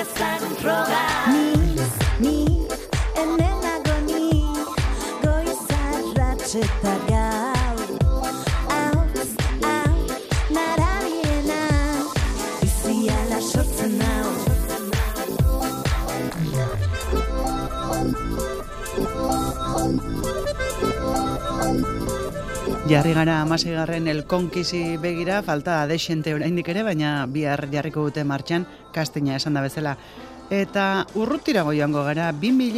dezagun froga. Ni, hemen nago ni, goizarratz eta gau. Hau, narabiena, biziala sortzen hau. Jarri gara 16. elkonkisi begira, falta adexente oraindik ere, baina bihar jarriko dute martxan, kastina esan da bezala. Eta urrutirago joango gara,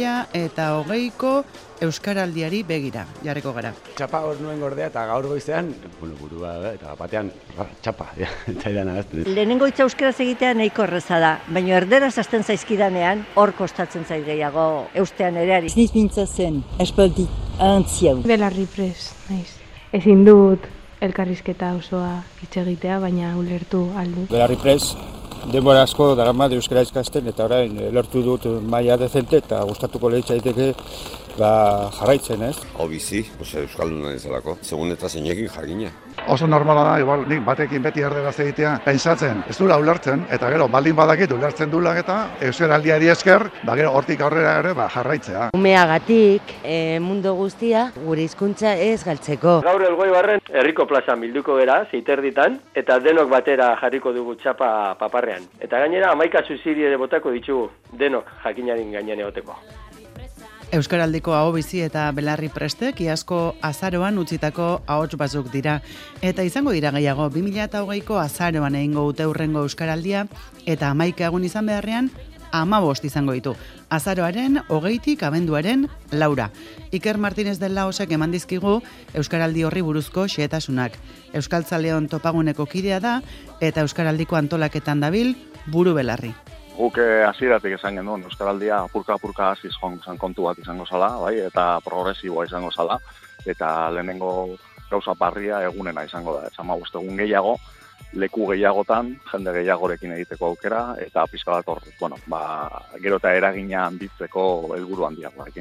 2020ko Euskaraldiari begira, jarriko gara. Txapa hor nuen gordea eta gaur goizean, burua eta batean txapa, eta idan agazten. Lehenengo hitza euskaraz egitea nahiko erreza da, baina erderaz hasten zaizkidanean, hor kostatzen zait gehiago eustean ereari. Sniz mintzatzen, espaldi antziau. Belarri prest, naiz. Ezin dut elkarrizketa osoa hitz egitea, baina ulertu aldu. Belarri prest, denbora asko darama euskara ikasten eta orain lortu dut maila dezente eta gustatuko leitzaiteke jarraitzen, ez? Hau bizi, euskalduna ezalako, segun eta zeinekin jakina. Oso normala da, igual, nik batekin beti erderaz egitea, pentsatzen, ez dula ulertzen, eta gero, baldin badakit ulertzen dula eta euskaraldiari esker, gero hortik aurrera ere jarraitzea. Umeagatik, mundu guztia, gure hizkuntza ez galtzeko. Gaur Elgoibarren herriko plazan bilduko gera, zeiterditan, eta denok batera jarriko dugu txapa paparrean. Eta gainera, 11 suziri ere botako ditugu, denok jakinarin gainean egoteko. Euskaraldiko ahobizi eta belarri prestek iazko azaroan utzitako ahots batzuk dira. Eta izango dira gehiago, 2020ko azaroan egingo dute hurrengo Euskaraldia, eta 11 egun izan beharrean, 15 izango ditu. Azaroaren 20tik abenduaren 4. Iker Martínez del Laosek eman dizkigu Euskaraldi horri buruzko xehetasunak. Euskaltzaleon topaguneko kidea da, eta Euskaraldiko antolaketan dabil buru belarri. Guk hasieratik esan genuen Euskaraldia apurka hasiz joan kontu bat izango zala, bai, eta progresiboa izango zala, eta lehenengo gauza barria egunena izango da. 15 egun gehiago, leku gehiagotan, jende gehiagorekin egiteko aukera, eta pixka bat hor, gero eta eragina handitzeko helburu handiagoarekin.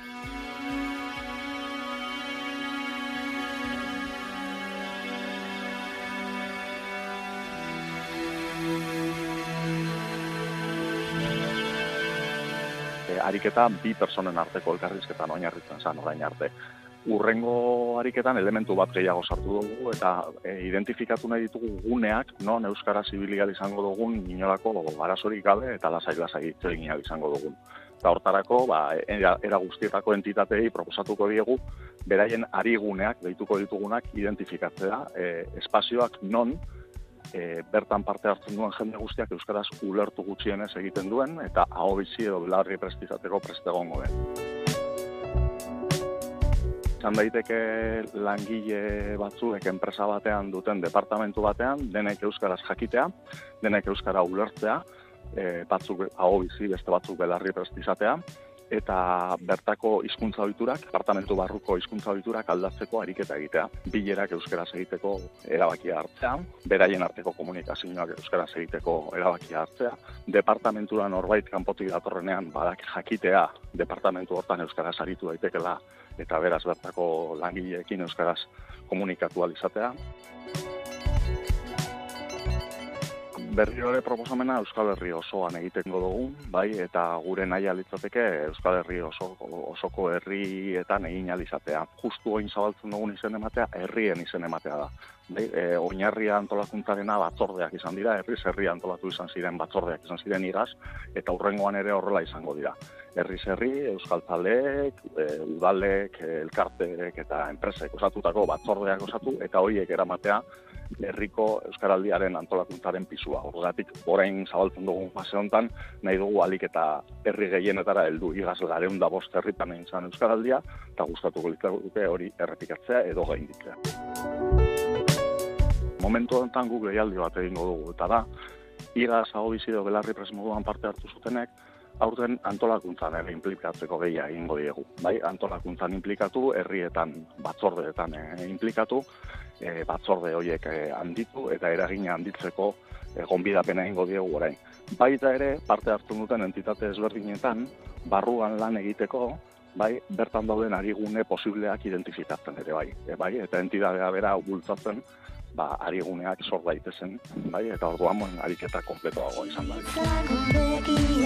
Ariketa bi personen arteko elkarrizketan oinarritzen zen orain arte. Urrengo ariketan elementu bat gehiago sartu dugu eta identifikatu nahi ditugu guneak non euskara zibilial izango dugun inolako arazorik gabe eta lasai hitz egin izango dugun. Eta hortarako, era guztietako entitatei proposatuko diegu beraien ariguneak deituko ditugunak identifikatzea, espazioak non bertan parte hartzen duen jende guztiak euskaraz ulertu gutxienez egiten duen eta ahobizi edo belarri prest izateko prest egongo den. Izan daiteke langile batzuek enpresa batean duten departamentu batean, denek euskaraz jakitea, denek euskara ulertzea, batzuk ahobizi, beste batzuk belarri prest izatea, eta bertako hizkuntza ohiturak, departamentu barruko hizkuntza ohiturak aldatzeko ariketa egitea. Bilerak euskaraz egiteko erabakia hartzea, beraien arteko komunikazioak euskaraz egiteko erabakia hartzea, departamentura norbait kanpotik datorrenean badak jakitea departamentu hortan euskaraz aritu daitekela eta beraz bertako langileekin euskaraz komunikatu ahal izatea. Berriro ere proposamena Euskal Herri osoan egitengo dugu, bai, eta gure nahia litzateke Euskal Herri osoko herrietan egin ahal izatea. Justu oin zabaltzen dugun izen ematea, herrien izen ematea da. Bai, oinarria antolakuntzarena batzordeak izan dira, herri antolatu izan ziren batzordeak izan ziren igaz, eta hurrengoan ere horrela izango dira. Herri, euskaltzaleek, udalek, elkarteek eta enpresek osatutako batzordeak osatu, eta horiek eramatea herriko euskaraldiaren antolakuntzaren pisua. Horregatik, orain zabaltzen dugun fase honetan, nahi dugu alik eta herri gehienetara heldu igaz 205 herritan egin zen euskaraldia, eta gustatuko litzake hori errepikatzea edo gainditzea. Momentu honetan guk gehialdi bat egingo dugu, eta da, igaz ahobizi edo belarri prest moduan parte hartu zutenek, aurten antolakuntzan ere inplikatzeko gehiago egingo diegu. Bai, antolakuntzan inplikatu, herrietan, batzordeetan inplikatu, batzorde horiek handitu eta eragina handitzeko gonbidapena egingo diegu orain. Baita ere, parte hartu duten entitate ezberdinetan, barruan lan egiteko, bai, bertan dauden arigune posibleak identifikatzen ere bai, eta entitatea bera bultzatzen, ariguneak sor daitezen, bai, eta orduan ariketa konpletoago izan da.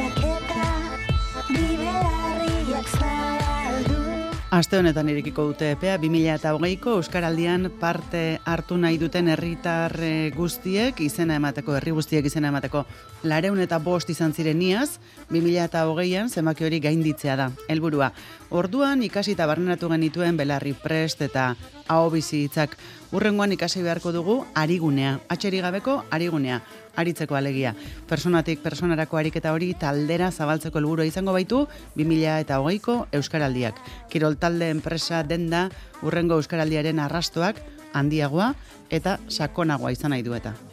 Aste honetan irekiko dute epea 2020ko Euskaraldian parte hartu nahi duten herritar guztiek izena emateko, herri guztiek izena emateko 205 izan ziren iaz, 2020an zenbaki hori gainditzea da. Helburua. Orduan ikasi eta barneratu genituen belarri prest eta ahobizi hitzak. Hurrengoan ikasi beharko dugu arigunea, atxerik gabeko arigunea. Aritzeko alegia. Personatik personarako ariketa hori taldera zabaltzeko helburua izango baitu 2020ko Euskaraldiak. Kirol talde enpresa denda hurrengo Euskaraldiaren arrastoak handiagoa eta sakonagoa izan nahi du eta.